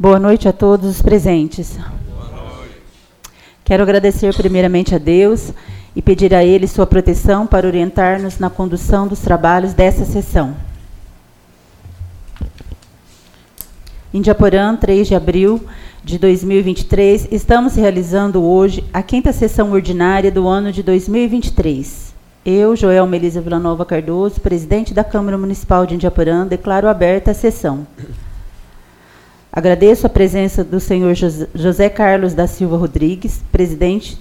Boa noite a todos os presentes. Quero agradecer primeiramente a Deus e pedir a Ele sua proteção para orientar-nos na condução dos trabalhos dessa sessão. Indiaporã, 3 de abril de 2023, estamos realizando hoje a 5ª sessão ordinária do ano de 2023. Eu, Joel Melisa Villanova Cardoso, presidente da Câmara Municipal de Indiaporã, declaro aberta a sessão. Agradeço a presença do senhor José Carlos da Silva Rodrigues, presidente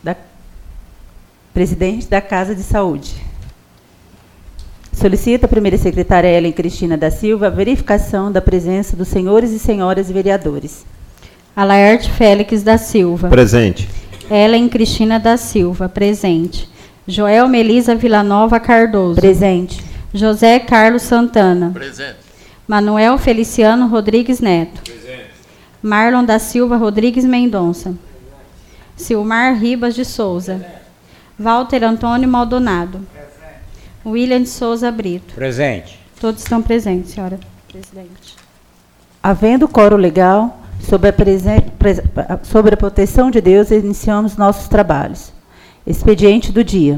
da Casa de Saúde. Solicito a primeira secretária Ellen Cristina da Silva a verificação da presença dos senhores e senhoras vereadores. Alaerte Félix da Silva. Presente. Ellen Cristina da Silva. Presente. Joel Melisa Villanova Cardoso. Presente. José Carlos Santana. Presente. Manuel Feliciano Rodrigues Neto. Presente. Marlon da Silva Rodrigues Mendonça. Silmar Ribas de Souza. Walter Antônio Maldonado. William de Souza Brito. Presente. Todos estão presentes, senhora presidente. Havendo quórum legal, sobre a proteção de Deus, iniciamos nossos trabalhos. Expediente do dia.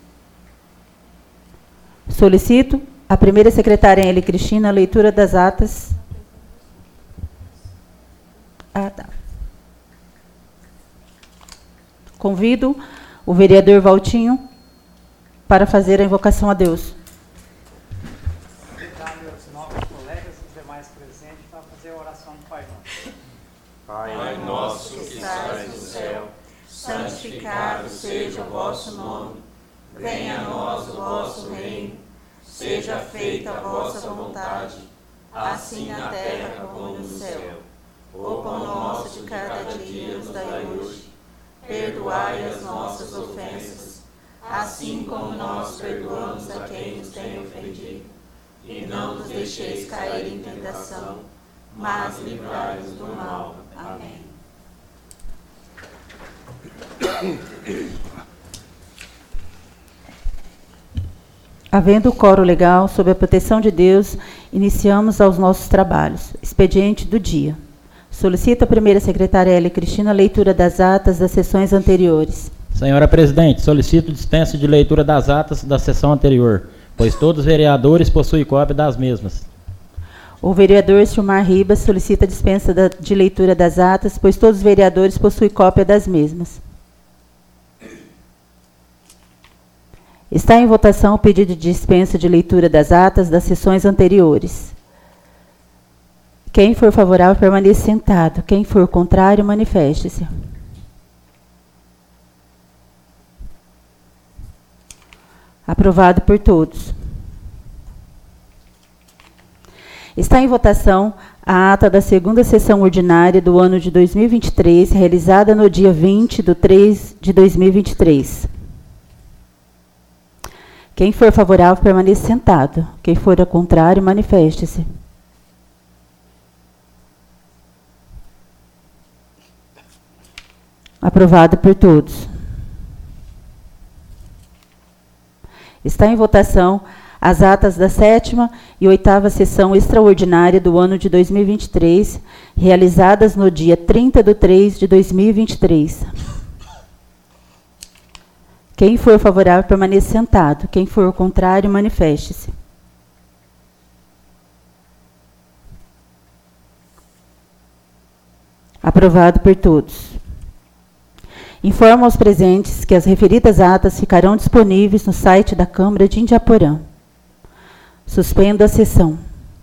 Solicito a primeira secretária Ellen Cristina a leitura das atas. Convido o vereador Valtinho para fazer a invocação a Deus. Os novos colegas e os demais presentes para fazer a oração do Pai Nosso. Pai nosso que estais no céu, santificado seja o vosso nome. Venha a nós o vosso reino. Seja feita a vossa vontade, assim na terra como no céu. O pão nosso de cada dia nos dai hoje. Perdoai as nossas ofensas, assim como nós perdoamos a quem nos tem ofendido. E não nos deixeis cair em tentação, mas livrai-nos do mal. Amém. Havendo quórum legal, sob a proteção de Deus, iniciamos aos nossos trabalhos. Expediente do dia. Solicito a primeira secretária Ellen Cristina a leitura das atas das sessões anteriores. Senhora presidente, solicito dispensa de leitura das atas da sessão anterior, pois todos os vereadores possuem cópia das mesmas. O vereador Silmar Ribas solicita dispensa de leitura das atas, pois todos os vereadores possuem cópia das mesmas. Está em votação o pedido de dispensa de leitura das atas das sessões anteriores. Quem for favorável, permaneça sentado. Quem for contrário, manifeste-se. Aprovado por todos. Está em votação a ata da 2ª sessão ordinária do ano de 2023, realizada no dia 20/3 de 2023. Quem for favorável, permaneça sentado. Quem for ao contrário, manifeste-se. Aprovado por todos. Está em votação as atas da 7ª e 8ª sessão extraordinária do ano de 2023, realizadas no dia 30/3 de 2023. Quem for favorável, permaneça sentado. Quem for contrário, manifeste-se. Aprovado por todos. Informo aos presentes que as referidas atas ficarão disponíveis no site da Câmara de Indiaporã. Suspendo a sessão.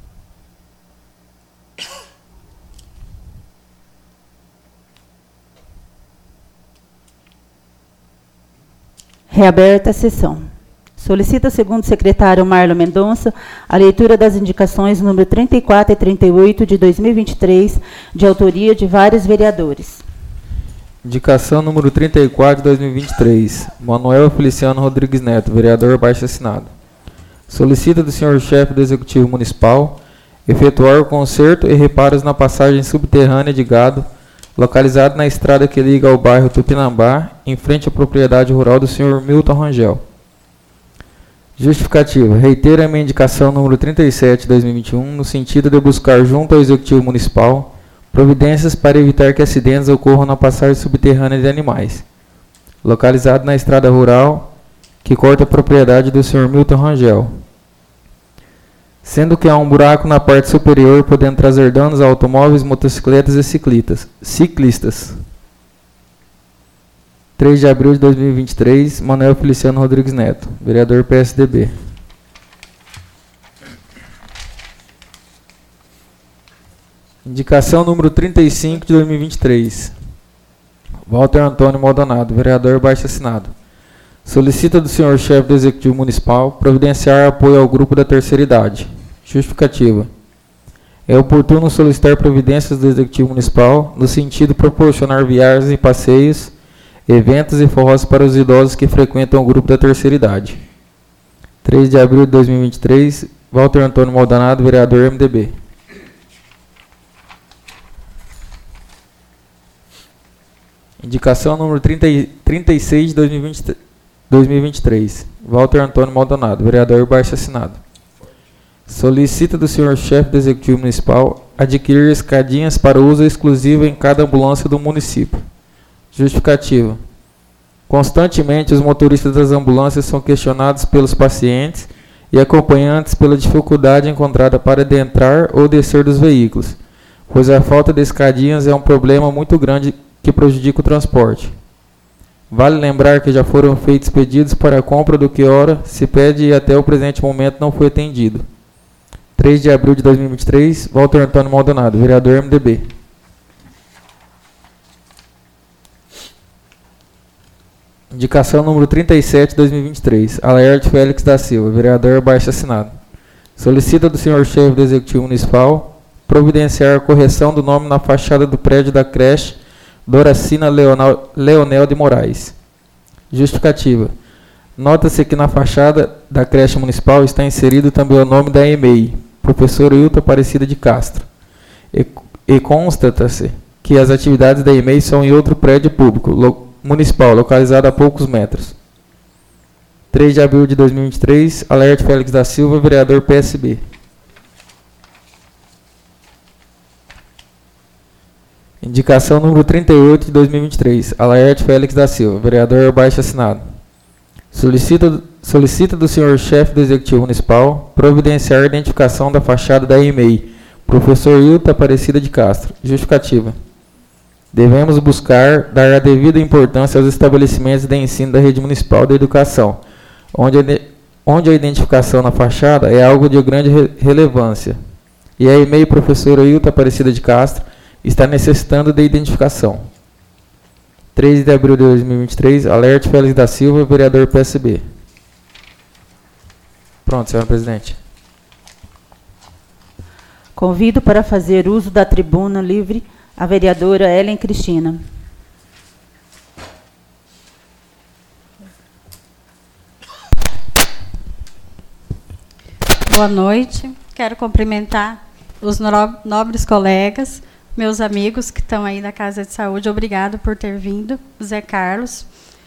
Reaberta a sessão. Solicita ao segundo secretário Marlon Mendonça a leitura das indicações número 34 e 38 de 2023, de autoria de vários vereadores. Indicação número 34 de 2023. Manuel Feliciano Rodrigues Neto, vereador abaixo assinado. Solicita do senhor chefe do Executivo Municipal efetuar o conserto e reparos na passagem subterrânea de gado localizado na estrada que liga ao bairro Tupinambá, em frente à propriedade rural do senhor Milton Rangel. Justificativa. Reitero a minha indicação número 37 de 2021, no sentido de buscar junto ao Executivo Municipal Providências para evitar que acidentes ocorram na passagem subterrânea de animais. Localizado na estrada rural que corta a propriedade do Sr. Milton Rangel. Sendo que há um buraco na parte superior, podendo trazer danos a automóveis, motocicletas e ciclistas. 3 de abril de 2023, Manuel Feliciano Rodrigues Neto, vereador PSDB. Indicação número 35 de 2023. Walter Antônio Maldonado, vereador abaixo-assinado. Solicita do senhor chefe do Executivo Municipal providenciar apoio ao grupo da terceira idade. Justificativa. É oportuno solicitar providências do Executivo Municipal no sentido de proporcionar viagens e passeios, eventos e forrós para os idosos que frequentam o grupo da terceira idade. 3 de abril de 2023, Walter Antônio Maldonado, vereador MDB. Indicação número 36 de 2023. Walter Antônio Maldonado, vereador abaixo-assinado. Solicita do senhor chefe do Executivo Municipal adquirir escadinhas para uso exclusivo em cada ambulância do município. Justificativa. Constantemente, os motoristas das ambulâncias são questionados pelos pacientes e acompanhantes pela dificuldade encontrada para adentrar ou descer dos veículos, pois a falta de escadinhas é um problema muito grande que prejudica o transporte. Vale lembrar que já foram feitos pedidos para a compra do que ora se pede e até o presente momento não foi atendido. 3 de abril de 2023, Walter Antônio Maldonado, vereador MDB. Indicação número 37 de 2023, Alaerte Félix da Silva, vereador abaixo-assinado. Solicita do senhor chefe do Executivo Municipal providenciar a correção do nome na fachada do prédio da creche Doracina Leonel de Moraes. Justificativa. Nota-se que na fachada da creche municipal está inserido também o nome da EMEI, professora Hilton Aparecida de Castro. E constata-se que as atividades da EMEI são em outro prédio público municipal, localizado a poucos metros. 3 de abril de 2023, Alaerte Félix da Silva, vereador PSB. Indicação número 38 de 2023, Alaerte Félix da Silva, vereador abaixo-assinado. Solicita do senhor chefe do Executivo Municipal providenciar a identificação da fachada da EMEI, professor Hilton Aparecida de Castro. Justificativa. Devemos buscar dar a devida importância aos estabelecimentos de ensino da rede municipal de educação, onde a identificação na fachada é algo de grande relevância. E a EMEI professora Hilton Aparecida de Castro está necessitando de identificação. 3 de abril de 2023, Alaerte Félix da Silva, vereador PSB. Pronto, senhora presidente. Convido para fazer uso da tribuna livre a vereadora Ellen Cristina. Boa noite. Quero cumprimentar os nobres colegas, meus amigos que estão aí da Casa de Saúde. Obrigado por ter vindo, Zé Carlos.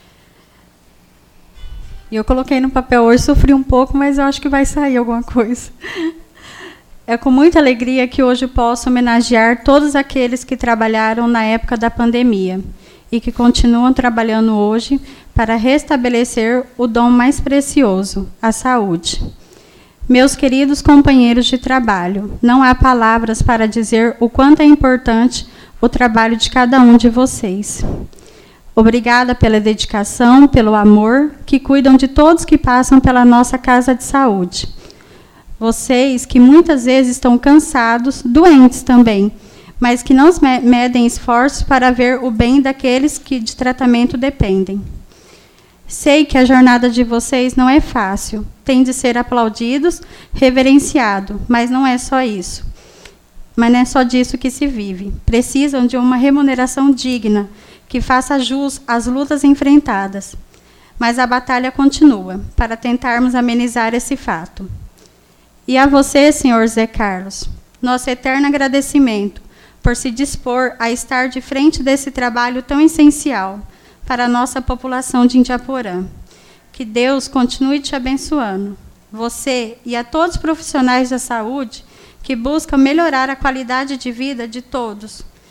E eu coloquei no papel hoje, sofri um pouco, mas eu acho que vai sair alguma coisa. É com muita alegria que hoje posso homenagear todos aqueles que trabalharam na época da pandemia e que continuam trabalhando hoje para restabelecer o dom mais precioso, a saúde. Meus queridos companheiros de trabalho, não há palavras para dizer o quanto é importante o trabalho de cada um de vocês. Obrigada pela dedicação, pelo amor, que cuidam de todos que passam pela nossa Casa de Saúde. Vocês que muitas vezes estão cansados, doentes também, mas que não medem esforços para ver o bem daqueles que de tratamento dependem. Sei que a jornada de vocês não é fácil, tem de ser aplaudidos, reverenciado, mas não é só isso. Mas não é só disso que se vive. Precisam de uma remuneração digna, que faça jus às lutas enfrentadas. Mas a batalha continua, para tentarmos amenizar esse fato. E a você, senhor Zé Carlos, nosso eterno agradecimento por se dispor a estar de frente desse trabalho tão essencial para a nossa população de Indiaporã. Que Deus continue te abençoando. Você e a todos os profissionais da saúde que buscam melhorar a qualidade de vida de todos,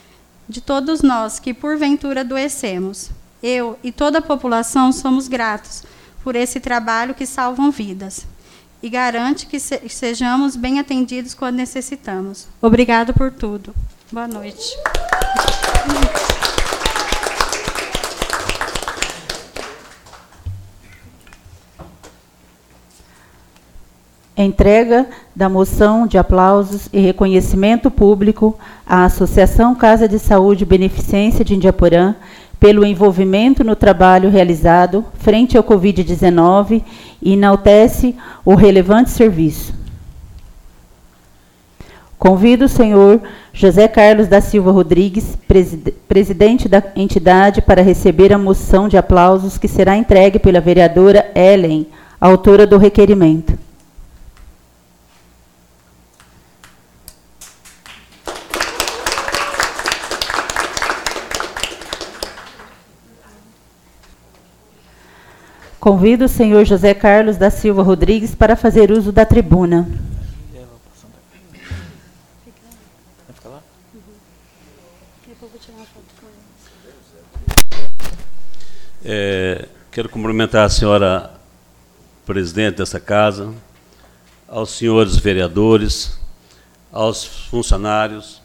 de todos nós que porventura adoecemos. Eu e toda a população somos gratos por esse trabalho que salvam vidas e garante que sejamos bem atendidos quando necessitamos. Obrigado por tudo. Boa noite. Entrega da moção de aplausos e reconhecimento público à Associação Casa de Saúde Beneficência de Indiaporã pelo envolvimento no trabalho realizado frente ao Covid-19 e enaltece o relevante serviço. Convido o senhor José Carlos da Silva Rodrigues, presidente da entidade, para receber a moção de aplausos que será entregue pela vereadora Ellen, autora do requerimento. Convido o senhor José Carlos da Silva Rodrigues para fazer uso da tribuna. Quero cumprimentar a senhora presidente dessa casa, aos senhores vereadores, aos funcionários,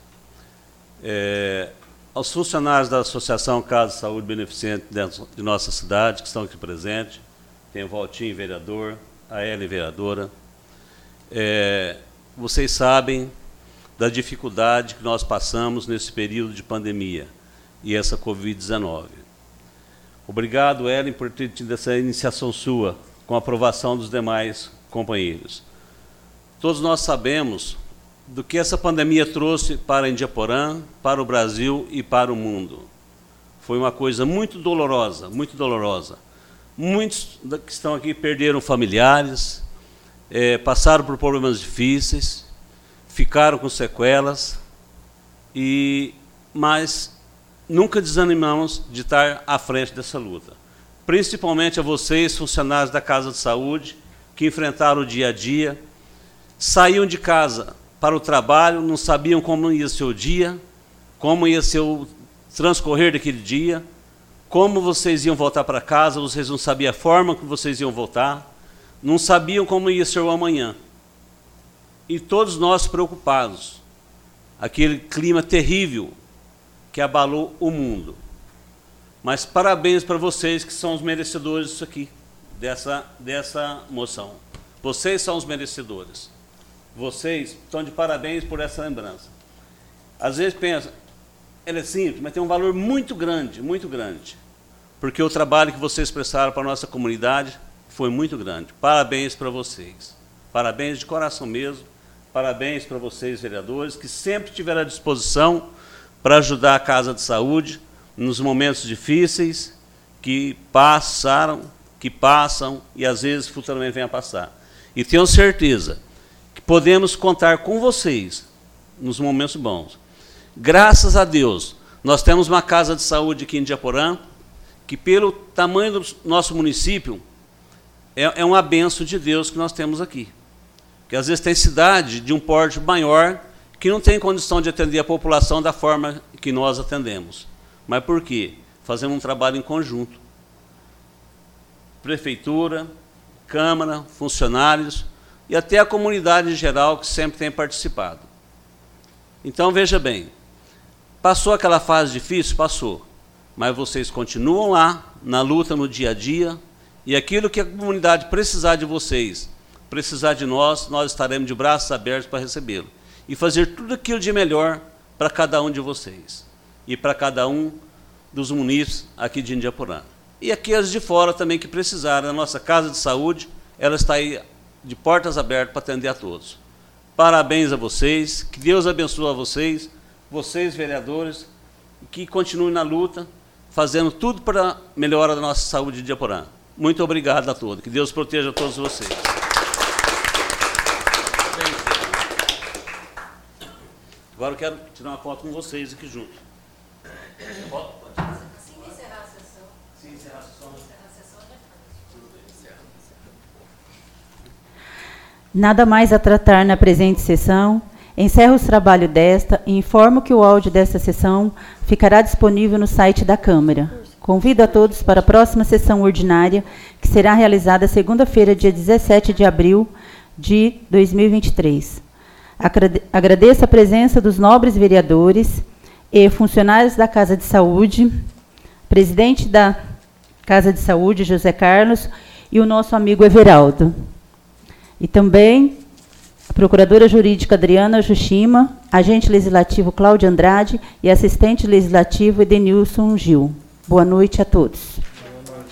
aos funcionários da Associação Casa de Saúde Beneficente de nossa cidade, que estão aqui presentes. Tem o Valtinho, vereador, a Ellen, vereadora. Vocês sabem da dificuldade que nós passamos nesse período de pandemia e essa Covid-19. Obrigado, Ellen, por ter tido essa iniciação sua, com a aprovação dos demais companheiros. Todos nós sabemos do que essa pandemia trouxe para Indiaporã, para o Brasil e para o mundo. Foi uma coisa muito dolorosa, muito dolorosa. Muitos que estão aqui perderam familiares, passaram por problemas difíceis, ficaram com sequelas, mas nunca desanimamos de estar à frente dessa luta. Principalmente a vocês, funcionários da Casa de Saúde, que enfrentaram o dia a dia, saíam de casa para o trabalho, não sabiam como ia ser o dia, como ia ser o transcorrer daquele dia, como vocês iam voltar para casa, vocês não sabiam a forma que vocês iam voltar, não sabiam como ia ser o amanhã. E todos nós preocupados, aquele clima terrível que abalou o mundo. Mas parabéns para vocês que são os merecedores disso aqui, dessa moção. Vocês são os merecedores. Vocês estão de parabéns por essa lembrança. Às vezes pensa, ela é simples, mas tem um valor muito grande, porque o trabalho que vocês prestaram para a nossa comunidade foi muito grande. Parabéns para vocês. Parabéns de coração mesmo. Parabéns para vocês, vereadores, que sempre tiveram à disposição para ajudar a Casa de Saúde nos momentos difíceis que passaram, que passam e às vezes futuramente vêm a passar. E tenho certeza que podemos contar com vocês nos momentos bons. Graças a Deus, nós temos uma Casa de Saúde aqui em Indiaporã, que pelo tamanho do nosso município, é uma bênção de Deus que nós temos aqui. Porque às vezes tem cidade de um porte maior que não tem condição de atender a população da forma que nós atendemos. Mas por quê? Fazemos um trabalho em conjunto. Prefeitura, Câmara, funcionários e até a comunidade em geral que sempre tem participado. Então, veja bem, passou aquela fase difícil? Passou. Mas vocês continuam lá, na luta, no dia a dia, e aquilo que a comunidade precisar de vocês, precisar de nós estaremos de braços abertos para recebê-lo. E fazer tudo aquilo de melhor para cada um de vocês. E para cada um dos munícipes aqui de Indiaporã. E aqueles de fora também que precisarem. A nossa Casa de Saúde, ela está aí de portas abertas para atender a todos. Parabéns a vocês, que Deus abençoe a vocês, vereadores, que continuem na luta, fazendo tudo para a melhora da nossa saúde de Indiaporã. Muito obrigado a todos, que Deus proteja todos vocês. Agora eu quero tirar uma foto com vocês aqui junto. Pode tirar. Assim que encerrar a sessão. Sim, encerrar a sessão. Nada mais a tratar na presente sessão, Encerro os trabalhos desta e informo que o áudio desta sessão ficará disponível no site da Câmara. Convido a todos para a próxima sessão ordinária, que será realizada segunda-feira, dia 17 de abril de 2023. Agradeço a presença dos nobres vereadores e funcionários da Casa de Saúde, presidente da Casa de Saúde, José Carlos, e o nosso amigo Everaldo. E também a procuradora jurídica Adriana Jushima, agente legislativo Cláudio Andrade e assistente legislativo Edenilson Gil. Boa noite a todos.